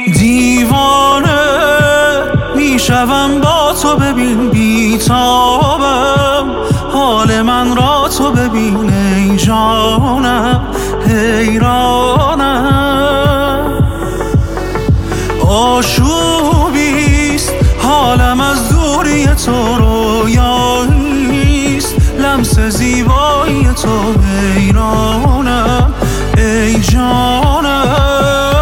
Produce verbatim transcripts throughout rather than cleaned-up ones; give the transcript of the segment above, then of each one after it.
دیوانه میشوم با تو، ببین بیتابم حال من را، تو ببین ای جانم حیرانم. آشوبیست حالم از دوری تو، رویاییست لمس زیبایی تو، حیرانم ای جانم.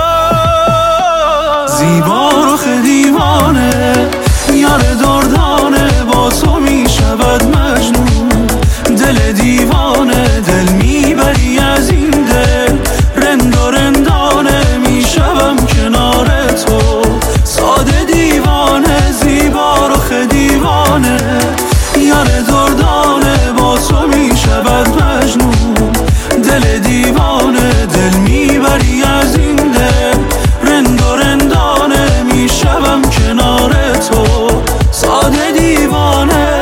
زیبا رخ دیوانه یار دردانه، با تو می شود مجنون دل دیوانه. دل میبری از این دل رند و رندانه، می شوم کنار تو ساده دیوانه. زیبا رخ دیوانه یار دردانه، با تو می شود مجنون دل دیوانه. دل میبری از این دل رند و رندانه، می شوم کنار تو ساده دیوانه.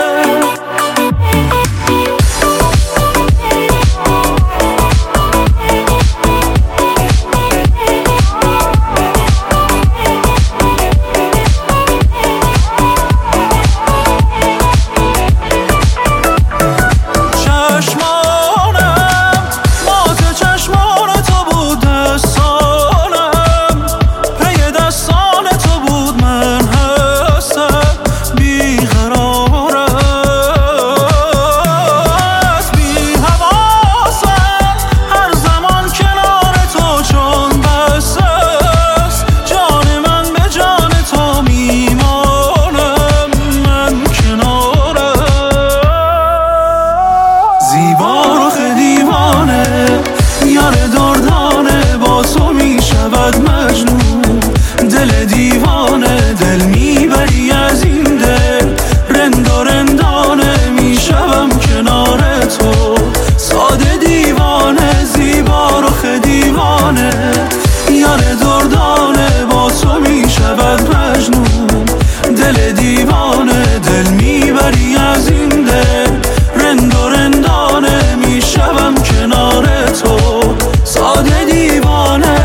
دل دیوانه دل میبری از این دل رند و رندانه، می شوم کنار تو ساده دیوانه. زیبا رخ دیوانه یار دردانه، با تو می شود مجنون دل دیوانه. دل میبری از این دل رند و رندانه، می شوم کنار تو ساده دیوانه.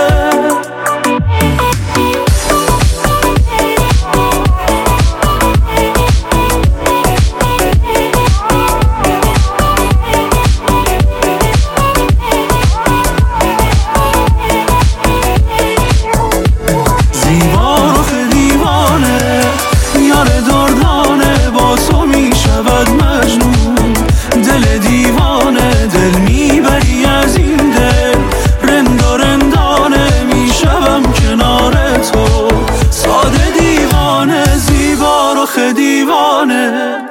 دل میبری از این دل رند و رندانه، میشوم کنار تو ساده دیوانه. زیبا رخ دیوانه